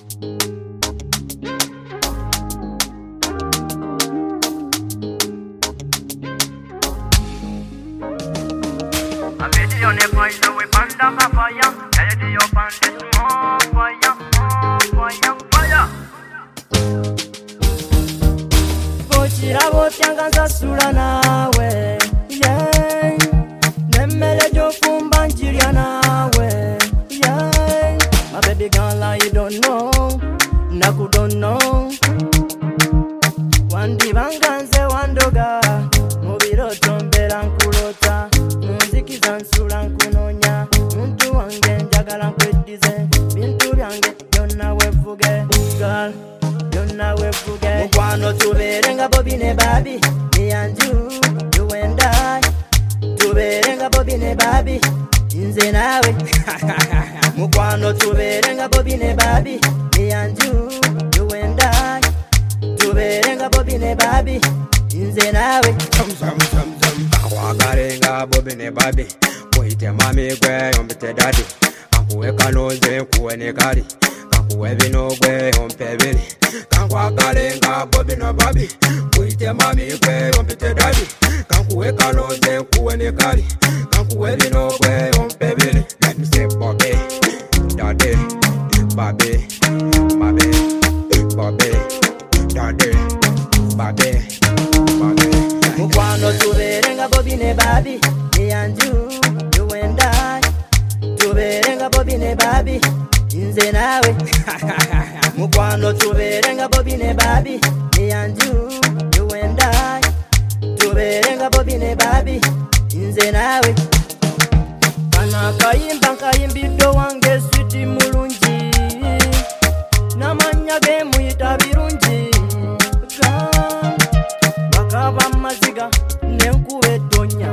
On est pas joué pendant ma fire. Elle dit au bandit mon fire, fire. Bochira botyanga nsasula nawe, yeah. Nemmere gy'ofumba njirya nawe, yeah. My baby girl, you don't know, naku don't know. Wandibanga nze wandoga, mu biroto mbeera nkulota. Munzikiza nsula nkunonya, muntu wange njagala nkweddize. Bintu byange byonna wevuge, girl, byonna wevuge. Mukwano tubeere nga Bobby ne Barbie, me and you and I. Tubeere nga Bobby ne Barbie, nze naawe. Mukwano tubeere nga Bobby ne Barbie, me and you and I. Tubeere nga Bobby ne Barbie, nze naawe. Wagarenga Bobby ne Barbie, kuite mami gwe ompete daddy. Kankuwe kanoze kuwe ne kali, kankuwe bino gwe ompe bili. Kankwagarenga Bobby ne Barbie, kuite mami gwe ompete daddy. Kankuwe kanoze kuwe ne kali, kankuwe bino gwe ompe bili. Let me say Bobby, daddy, Bobby, Bobby, Bobby, daddy, Bobby, Bobby. Mukwano tubeere nga Bobby ne Barbie, me and you and I. Tubeere nga Bobby ne Barbie, nze naawe. Mukwano tubeere nga Bobby ne Barbie, me and you and I. Tubeere nga Bobby ne Barbie, nze naawe. Kano akayimba nkayimbidde wange switi mulungi, n'amannya ge muyita birungi. Bakaba maziga nenkuba eddonya,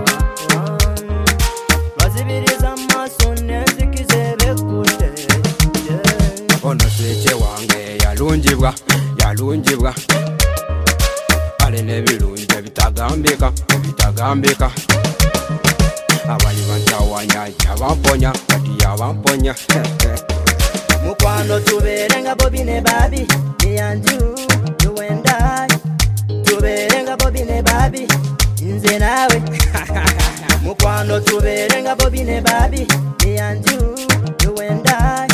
bazibiriza amaaso nenzikize bekkute. Ono sweke wange yalungibwa alina ebirungi ebitagambika. Abali bantawanya yabamponya kati yabamponya. Mukwano tubeere nga Bobby ne Barbie, me and you and I. Tubeere nga Bobby ne Barbie, nze naawe. Mukwano tubeere nga Bobby ne Barbie, me and you and I.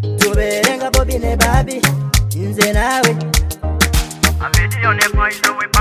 Tubeere nga Bobby ne Barbie, nze naawe.